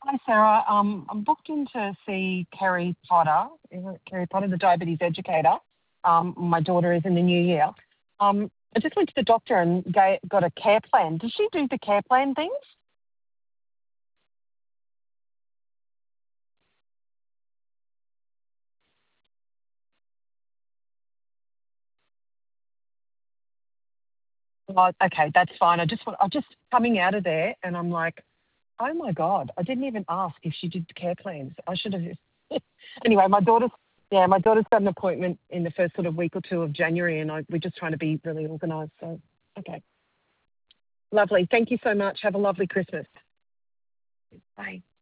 Hi, Sarah. I'm booked in to see Kerry Potter, Kerry Potter, the diabetes educator. My daughter is in the new year. I just went to the doctor and got a care plan. Does she do the care plan things? Oh, okay, that's fine. I'm just coming out of there, and I'm like, oh my god, I didn't even ask if she did care plans. I should have. Anyway, my daughter's got an appointment in the first sort of week or two of January, and we're just trying to be really organised. So, okay, lovely. Thank you so much. Have a lovely Christmas. Bye.